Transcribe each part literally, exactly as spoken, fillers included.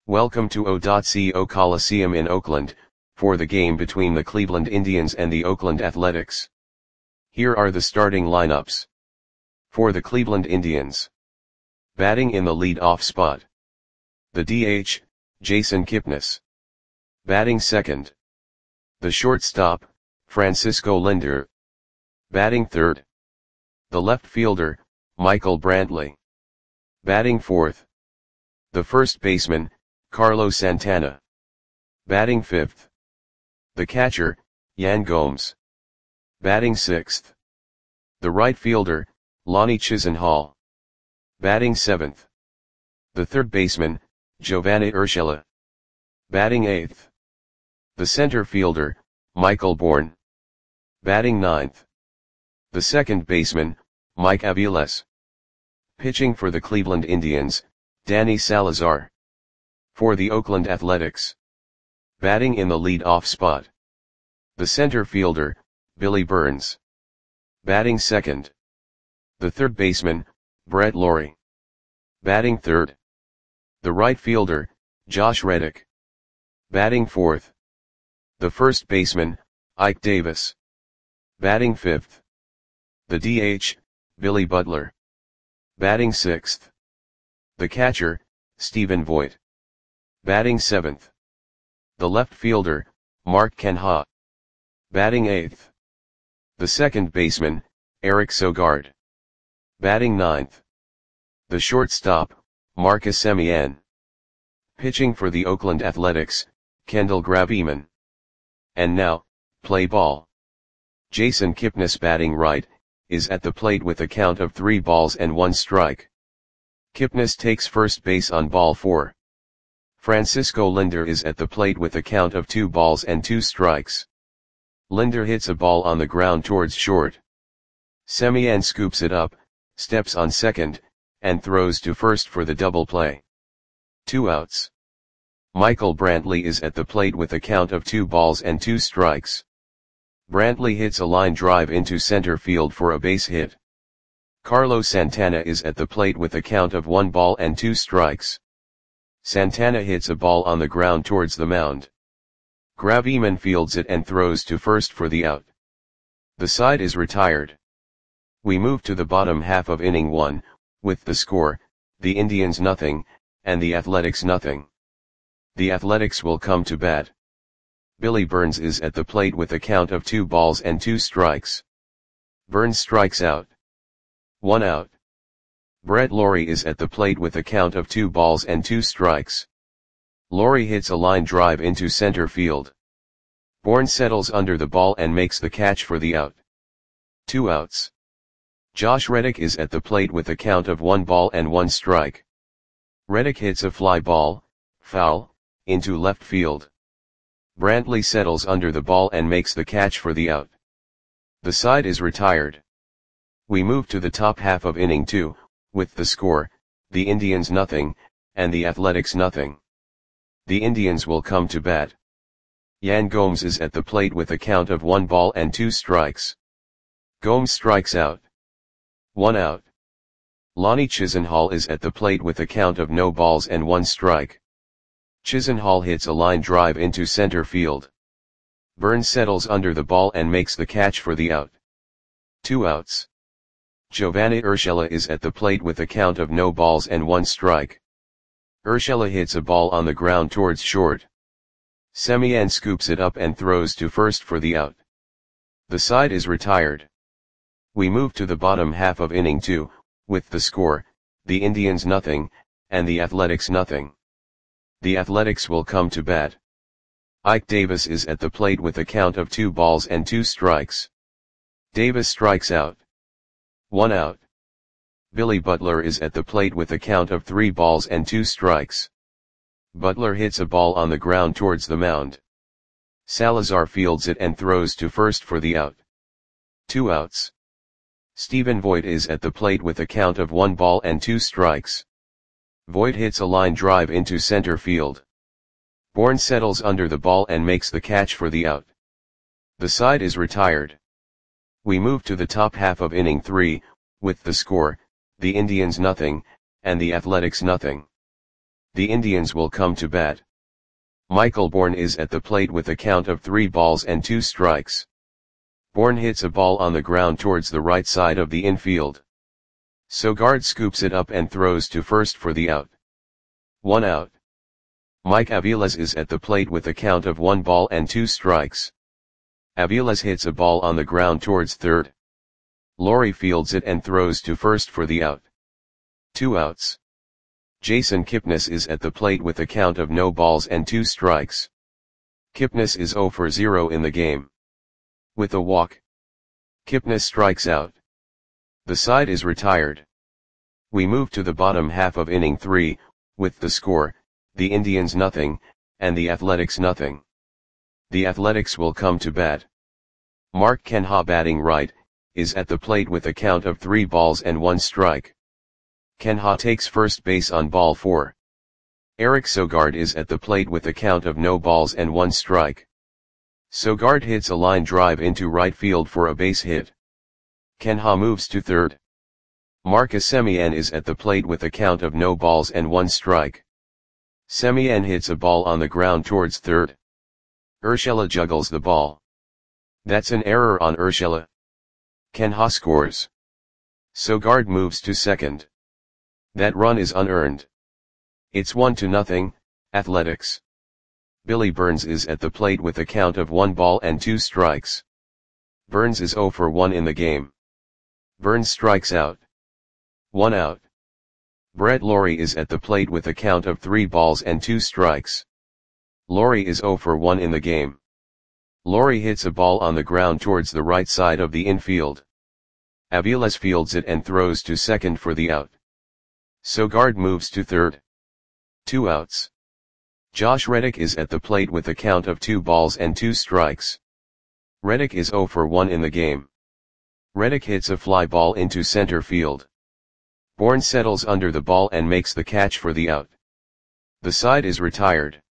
Welcome to O.Co Coliseum in Oakland, for the game between the Cleveland Indians and the Oakland Athletics. Here are the starting lineups. For the Cleveland Indians. Batting in the lead-off spot. The D H, Jason Kipnis. Batting second. The shortstop, Francisco Lindor. Batting third. The left fielder, Michael Brantley. Batting fourth. The first baseman, Carlos Santana. Batting fifth. The catcher, Yan Gomes. Batting sixth. The right fielder, Lonnie Chisenhall. Batting seventh. The third baseman, Giovanni Urshela. Batting eighth. The center fielder, Michael Bourn. Batting ninth. The second baseman, Mike Aviles. Pitching for the Cleveland Indians, Danny Salazar. For the Oakland Athletics. Batting in the lead-off spot. The center fielder, Billy Burns. Batting second. The third baseman, Brett Lawrie. Batting third. The right fielder, Josh Reddick. Batting fourth. The first baseman, Ike Davis. Batting fifth. The D H, Billy Butler. Batting sixth. The catcher, Stephen Vogt. Batting seventh. The left fielder, Mark Canha. Batting eighth. The second baseman, Eric Sogard. Batting ninth. The shortstop, Marcus Semien. Pitching for the Oakland Athletics, Kendall Graveman. And now, play ball. Jason Kipnis batting right, is at the plate with a count of three balls and one strike. Kipnis takes first base on ball four. Francisco Lindor is at the plate with a count of two balls and two strikes. Lindor hits a ball on the ground towards short. Semien scoops it up, steps on second, and throws to first for the double play. Two outs. Michael Brantley is at the plate with a count of two balls and two strikes. Brantley hits a line drive into center field for a base hit. Carlos Santana is at the plate with a count of one ball and two strikes. Santana hits a ball on the ground towards the mound. Graveman fields it and throws to first for the out. The side is retired. We move to the bottom half of inning one, with the score, the Indians nothing, and the Athletics nothing. The Athletics will come to bat. Billy Burns is at the plate with a count of two balls and two strikes. Burns strikes out. One out. Brett Lawrie is at the plate with a count of two balls and two strikes. Lawrie hits a line drive into center field. Bourn settles under the ball and makes the catch for the out. Two outs. Josh Reddick is at the plate with a count of one ball and one strike. Reddick hits a fly ball, foul, into left field. Brantley settles under the ball and makes the catch for the out. The side is retired. We move to the top half of inning two, with the score, the Indians nothing, and the Athletics nothing. The Indians will come to bat. Yan Gomes is at the plate with a count of one ball and two strikes. Gomes strikes out. One out. Lonnie Chisenhall is at the plate with a count of no balls and one strike. Chisenhall hits a line drive into center field. Burns settles under the ball and makes the catch for the out. Two outs. Giovanni Urshela is at the plate with a count of no balls and one strike. Urshela hits a ball on the ground towards short. Semien scoops it up and throws to first for the out. The side is retired. We move to the bottom half of inning two, with the score, the Indians nothing, and the Athletics nothing. The Athletics will come to bat. Ike Davis is at the plate with a count of two balls and two strikes. Davis strikes out. One out. Billy Butler is at the plate with a count of three balls and two strikes. Butler hits a ball on the ground towards the mound. Salazar fields it and throws to first for the out. Two outs. Stephen Vogt is at the plate with a count of one ball and two strikes. Vogt hits a line drive into center field. Bourn settles under the ball and makes the catch for the out. The side is retired. We move to the top half of inning three, with the score, the Indians nothing, and the Athletics nothing. The Indians will come to bat. Michael Bourne is at the plate with a count of three balls and two strikes. Bourne hits a ball on the ground towards the right side of the infield. Sogard scoops it up and throws to first for the out. One out. Mike Aviles is at the plate with a count of one ball and two strikes. Aviles hits a ball on the ground towards third. Laurie fields it and throws to first for the out. Two outs. Jason Kipnis is at the plate with a count of no balls and two strikes. Kipnis is zero for zero in the game. With a walk, Kipnis strikes out. The side is retired. We move to the bottom half of inning three, with the score, the Indians nothing, and the Athletics nothing. The Athletics will come to bat. Mark Kenha, batting right, is at the plate with a count of three balls and one strike. Kenha takes first base on ball four. Eric Sogard is at the plate with a count of no balls and one strike. Sogard hits a line drive into right field for a base hit. Kenha moves to third. Marcus Semien is at the plate with a count of no balls and one strike. Semien hits a ball on the ground towards third. Urshela juggles the ball. That's an error on Urshela. Kenha scores. Sogard moves to second. That run is unearned. It's one to nothing, Athletics. Billy Burns is at the plate with a count of one ball and two strikes. Burns is zero for one in the game. Burns strikes out. One out. Brett Laurie is at the plate with a count of three balls and two strikes. Laurie is zero for one in the game. Laurie hits a ball on the ground towards the right side of the infield. Aviles fields it and throws to second for the out. Sogard moves to third. Two outs. Josh Reddick is at the plate with a count of two balls and two strikes. Reddick is zero for one in the game. Reddick hits a fly ball into center field. Bourne settles under the ball and makes the catch for the out. The side is retired.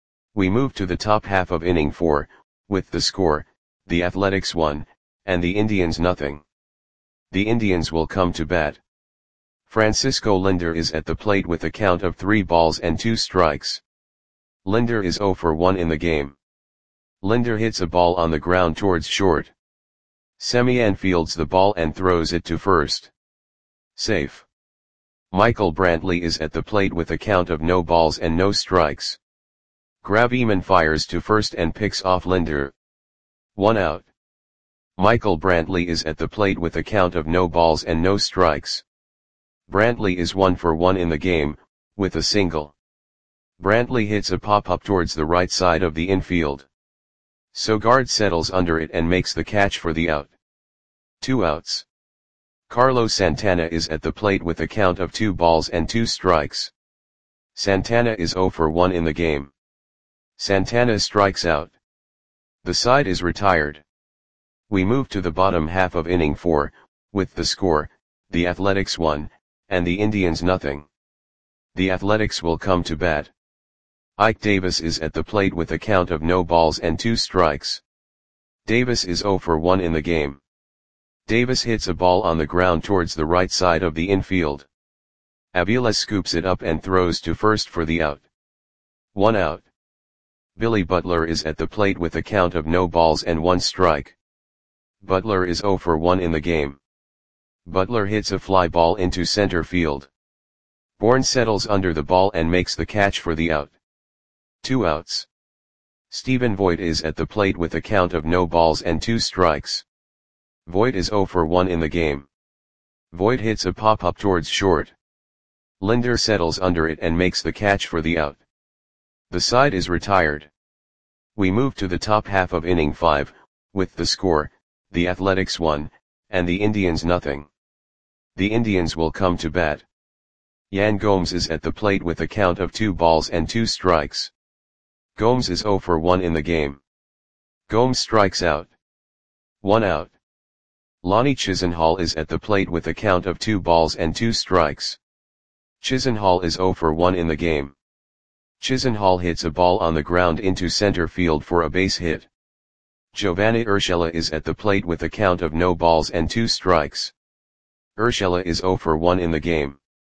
We move to the top half of inning four, with the score, the Athletics one, and the Indians nothing. The Indians will come to bat. Francisco Linder is at the plate with a count of three balls and two strikes. Linder is zero for one in the game. Linder hits a ball on the ground towards short. Semien fields the ball and throws it to first. Safe. Michael Brantley is at the plate with a count of no balls and no strikes. Graveman fires to first and picks off Linder. One out. Michael Brantley is at the plate with a count of no balls and no strikes. Brantley is one for one in the game, with a single. Brantley hits a pop-up towards the right side of the infield. Sogard settles under it and makes the catch for the out. Two outs. Carlos Santana is at the plate with a count of two balls and two strikes. Santana is zero for one in the game. Santana strikes out. The side is retired. We move to the bottom half of inning four, with the score, the Athletics one, and the Indians nothing. The Athletics will come to bat. Ike Davis is at the plate with a count of no balls and two strikes. Davis is zero for one in the game. Davis hits a ball on the ground towards the right side of the infield. Aviles scoops it up and throws to first for the out. One out. Billy Butler is at the plate with a count of no balls and one strike. Butler is zero for one in the game. Butler hits a fly ball into center field. Bourne settles under the ball and makes the catch for the out. Two outs. Stephen Voigt is at the plate with a count of no balls and two strikes. Voigt is zero for one in the game. Voigt hits a pop-up towards short. Linder settles under it and makes the catch for the out. The side is retired. We move to the top half of inning five, with the score, the Athletics one, and the Indians nothing. The Indians will come to bat. Yan Gomes is at the plate with a count of two balls and two strikes. Gomes is zero for one in the game. Gomes strikes out. One out. Lonnie Chisenhall is at the plate with a count of two balls and two strikes. Chisenhall is zero for one in the game. Chisenhall hits a ball on the ground into center field for a base hit. Giovanni Urshela is at the plate with a count of no balls and two strikes. Urshela is zero for one in the game.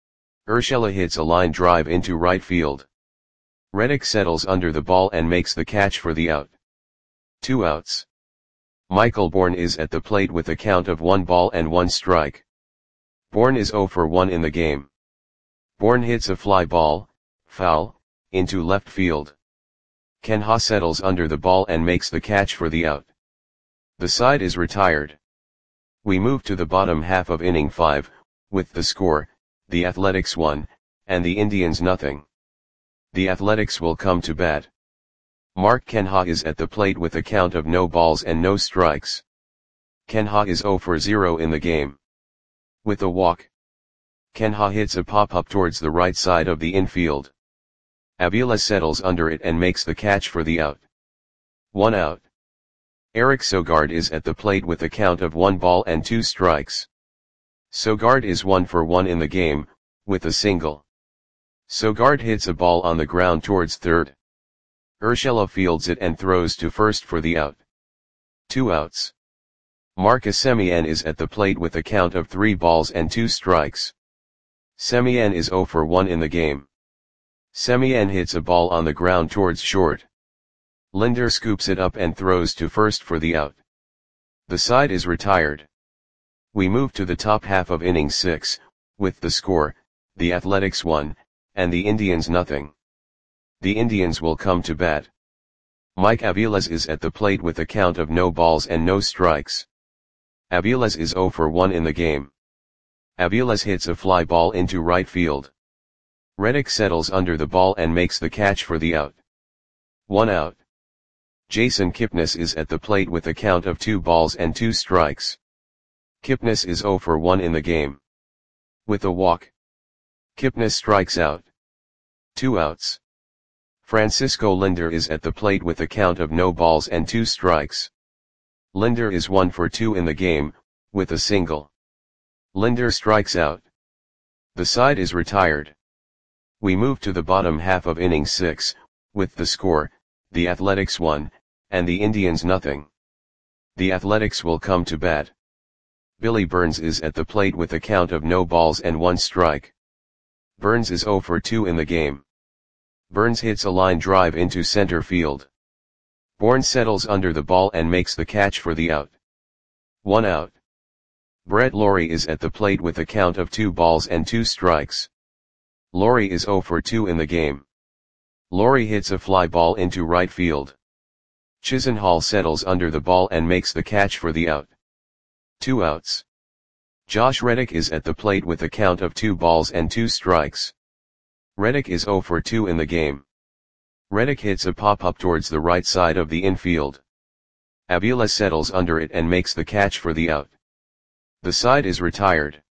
Urshela hits a line drive into right field. Reddick settles under the ball and makes the catch for the out. Two outs. Michael Bourne is at the plate with a count of one ball and one strike. Bourne is zero for one in the game. Bourne hits a fly ball, foul, into left field. Ken Ha settles under the ball and makes the catch for the out. The side is retired. We move to the bottom half of inning five, with the score, the Athletics one, and the Indians nothing. The Athletics will come to bat. Mark Ken Ha is at the plate with a count of no balls and no strikes. Ken Ha is zero for zero in the game. With a walk, Ken Ha hits a pop-up towards the right side of the infield. Avila settles under it and makes the catch for the out. One out. Eric Sogard is at the plate with a count of one ball and two strikes. Sogard is one for one in the game, with a single. Sogard hits a ball on the ground towards third. Urshela fields it and throws to first for the out. Two outs. Marcus Semien is at the plate with a count of three balls and two strikes. Semien is zero for one in the game. Semien hits a ball on the ground towards short. Linder scoops it up and throws to first for the out. The side is retired. We move to the top half of inning six, with the score, the Athletics one, and the Indians nothing. The Indians will come to bat. Mike Aviles is at the plate with a count of no balls and no strikes. Aviles is zero for one in the game. Aviles hits a fly ball into right field. Reddick settles under the ball and makes the catch for the out. One out. Jason Kipnis is at the plate with a count of two balls and two strikes. Kipnis is zero for one in the game. With a walk, Kipnis strikes out. Two outs. Francisco Linder is at the plate with a count of no balls and two strikes. Linder is one for two in the game, with a single. Linder strikes out. The side is retired. We move to the bottom half of inning six, with the score, the Athletics one, and the Indians nothing. The Athletics will come to bat. Billy Burns is at the plate with a count of no balls and one strike. Burns is zero for two in the game. Burns hits a line drive into center field. Bourne settles under the ball and makes the catch for the out. One out. Brett Lawrie is at the plate with a count of two balls and two strikes. Lawrie is zero for two in the game. Lawrie hits a fly ball into right field. Chisenhall settles under the ball and makes the catch for the out. Two outs. Josh Reddick is at the plate with a count of two balls and two strikes. Reddick is zero for two in the game. Reddick hits a pop-up towards the right side of the infield. Avila settles under it and makes the catch for the out. The side is retired.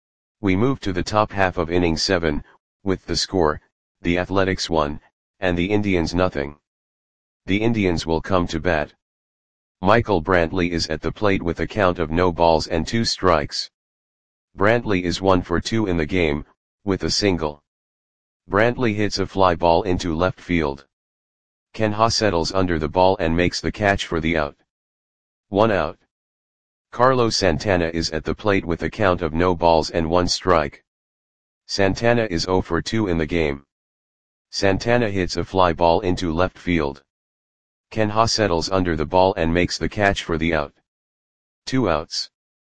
We move to the top half of inning seven, with the score, the Athletics one, and the Indians nothing. The Indians will come to bat. Michael Brantley is at the plate with a count of no balls and two strikes. Brantley is one for two in the game, with a single. Brantley hits a fly ball into left field. Ken Ha settles under the ball and makes the catch for the out. One out. Carlos Santana is at the plate with a count of no balls and one strike. Santana is zero for two in the game. Santana hits a fly ball into left field. Ken Ha settles under the ball and makes the catch for the out. Two outs.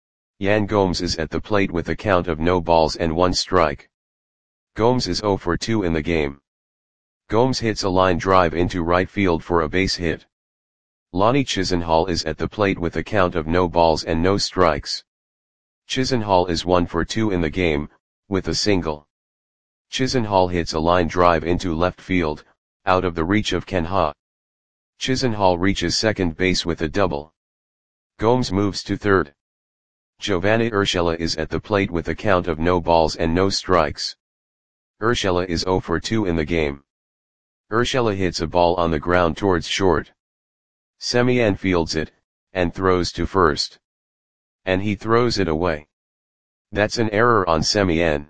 Yan Gomes is at the plate with a count of no balls and one strike. Gomes is zero for two in the game. Gomes hits a line drive into right field for a base hit. Lonnie Chisenhall is at the plate with a count of no balls and no strikes. Chisenhall is one for two in the game, with a single. Chisenhall hits a line drive into left field, out of the reach of Ken Ha. Chisenhall reaches second base with a double. Gomes moves to third. Giovanni Urshela is at the plate with a count of no balls and no strikes. Urshela is zero for two in the game. Urshela hits a ball on the ground towards short. Semien fields it, and throws to first. And he throws it away. That's an error on Semien.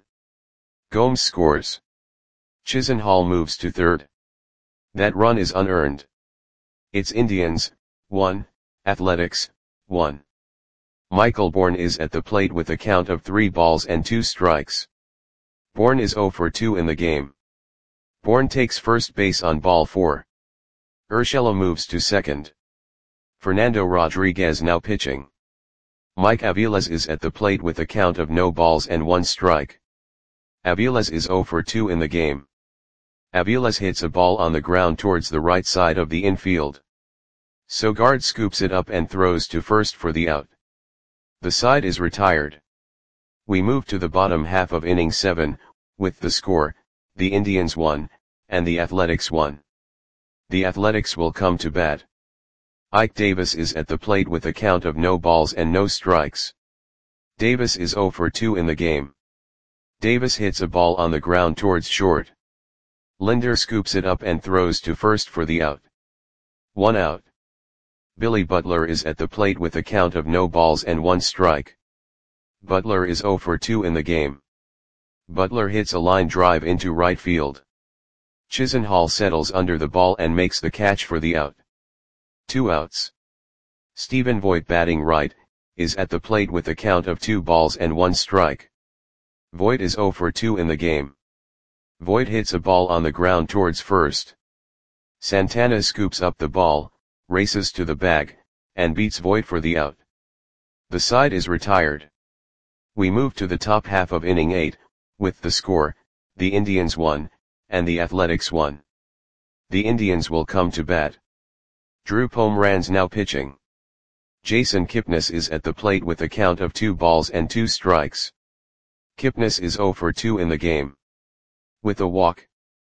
Gomes scores. Chisenhall moves to third. That run is unearned. It's Indians, one, Athletics, one. Michael Bourne is at the plate with a count of three balls and two strikes. Bourne is zero for two in the game. Bourne takes first base on ball four. Urshela moves to second. Fernando Rodriguez now pitching. Mike Aviles is at the plate with a count of no balls and one strike. Aviles is zero for two in the game. Aviles hits a ball on the ground towards the right side of the infield. Sogard scoops it up and throws to first for the out. The side is retired. We move to the bottom half of inning seven, with the score, the Indians one, and the Athletics one. The Athletics will come to bat. Ike Davis is at the plate with a count of no balls and no strikes. Davis is zero for two in the game. Davis hits a ball on the ground towards short. Linder scoops it up and throws to first for the out. One out. Billy Butler is at the plate with a count of no balls and one strike. Butler is zero for two in the game. Butler hits a line drive into right field. Chisenhall settles under the ball and makes the catch for the out. Two outs. Stephen Voit, batting right, is at the plate with a count of two balls and one strike. Voit is zero for two in the game. Voit hits a ball on the ground towards first. Santana scoops up the ball, races to the bag, and beats Voit for the out. The side is retired. We move to the top half of inning eight, with the score, the Indians one, and the Athletics one. The Indians will come to bat. Drew Pomeranz now pitching. Jason Kipnis is at the plate with a count of two balls and two strikes. Kipnis is zero for two in the game. With a walk.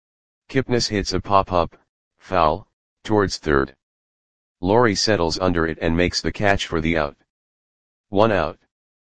Kipnis hits a pop-up, foul, towards third. Laurie settles under it and makes the catch for the out. One out.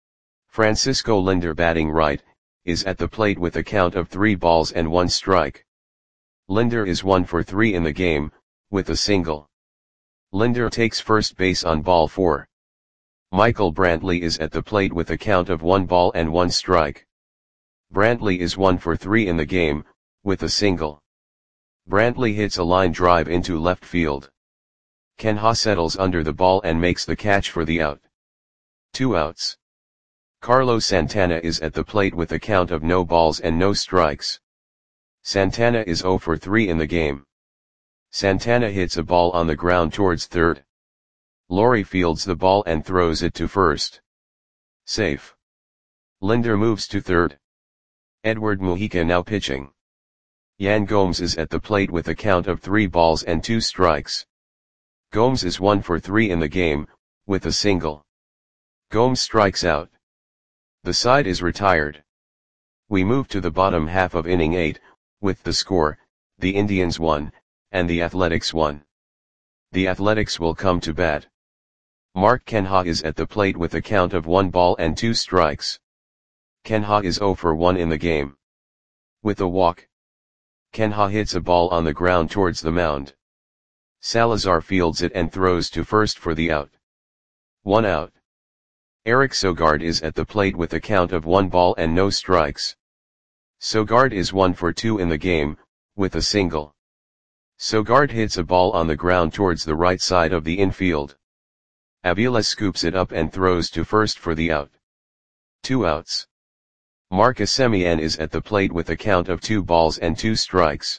Francisco Linder, batting right, is at the plate with a count of three balls and one strike. Linder is one for three in the game, with a single. Linder takes first base on ball four. Michael Brantley is at the plate with a count of one ball and one strike. Brantley is one for three in the game, with a single. Brantley hits a line drive into left field. Ken Ha settles under the ball and makes the catch for the out. Two outs. Carlos Santana is at the plate with a count of no balls and no strikes. Santana is zero for three in the game. Santana hits a ball on the ground towards third. Laurie fields the ball and throws it to first. Safe. Linder moves to third. Edward Mujica now pitching. Yan Gomes is at the plate with a count of three balls and two strikes. Gomes is one for three in the game, with a single. Gomes strikes out. The side is retired. We move to the bottom half of inning eight, with the score, the Indians one, and the Athletics one. The Athletics will come to bat. Mark Kenha is at the plate with a count of one ball and two strikes. Kenha is zero for one in the game. With a walk. Kenha hits a ball on the ground towards the mound. Salazar fields it and throws to first for the out. One out. Eric Sogard is at the plate with a count of one ball and no strikes. Sogard is one for two in the game, with a single. Sogard hits a ball on the ground towards the right side of the infield. Aviles scoops it up and throws to first for the out. Two outs. Marcus Semien is at the plate with a count of two balls and two strikes.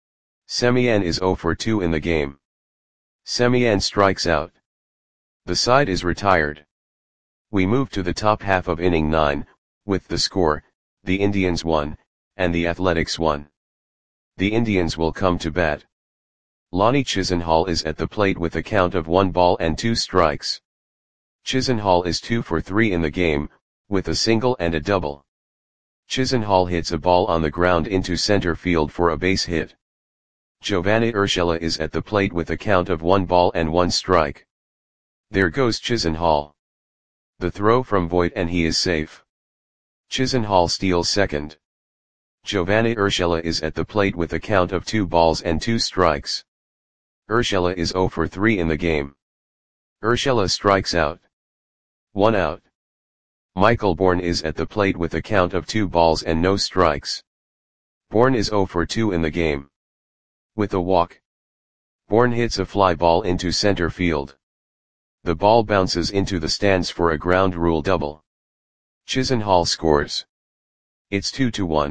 Semien is zero for two in the game. Semien strikes out. The side is retired. We move to the top half of inning nine, with the score, the Indians one, and the Athletics one. The Indians will come to bat. Lonnie Chisenhall is at the plate with a count of one ball and two strikes. Chisenhall is two for three in the game, with a single and a double. Chisenhall hits a ball on the ground into center field for a base hit. Giovanni Urshela is at the plate with a count of one ball and one strike. There goes Chisenhall. The throw from Voit and he is safe. Chisenhall steals second. Giovanni Urshela is at the plate with a count of two balls and two strikes. Urshela is zero for three in the game. Urshela strikes out. One out. Michael Bourne is at the plate with a count of two balls and no strikes. Bourne is zero for two in the game. With a walk. Bourne hits a fly ball into center field. The ball bounces into the stands for a ground rule double. Chisenhall scores. It's two to one,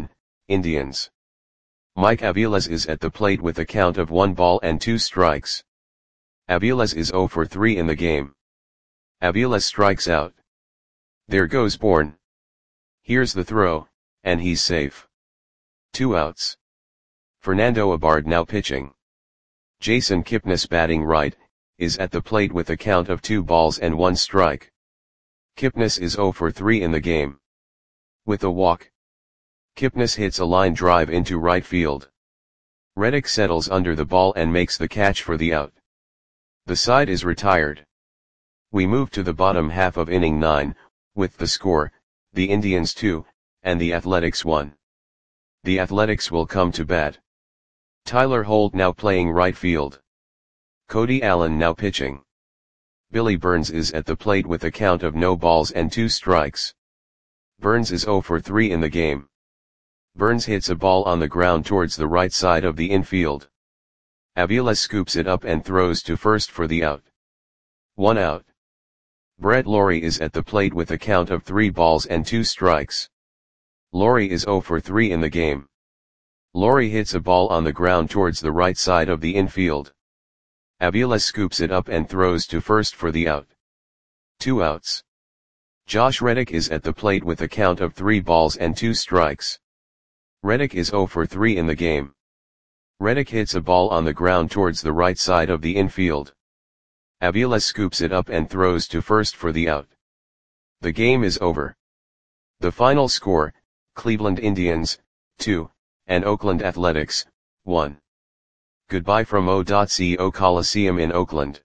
Indians. Mike Aviles is at the plate with a count of one ball and two strikes. Aviles is zero for three in the game. Aviles strikes out. There goes Bourne. Here's the throw, and he's safe. Two outs. Fernando Abard now pitching. Jason Kipnis batting right, is at the plate with a count of two balls and one strike. Kipnis is zero for three in the game. With a walk, Kipnis hits a line drive into right field. Reddick settles under the ball and makes the catch for the out. The side is retired. We move to the bottom half of inning nine, with the score, the Indians two, and the Athletics one. The Athletics will come to bat. Tyler Holt now playing right field. Cody Allen now pitching. Billy Burns is at the plate with a count of no balls and two strikes. Burns is zero for three in the game. Burns hits a ball on the ground towards the right side of the infield. Aviles scoops it up and throws to first for the out. One out. Brett Lawrie is at the plate with a count of three balls and two strikes. Lawrie is zero for three in the game. Lawrie hits a ball on the ground towards the right side of the infield. Aviles scoops it up and throws to first for the out. Two outs. Josh Reddick is at the plate with a count of three balls and two strikes. Reddick is zero for three in the game. Reddick hits a ball on the ground towards the right side of the infield. Aviles scoops it up and throws to first for the out. The game is over. The final score, Cleveland Indians, two, and Oakland Athletics, one. Goodbye from O.C O Coliseum in Oakland.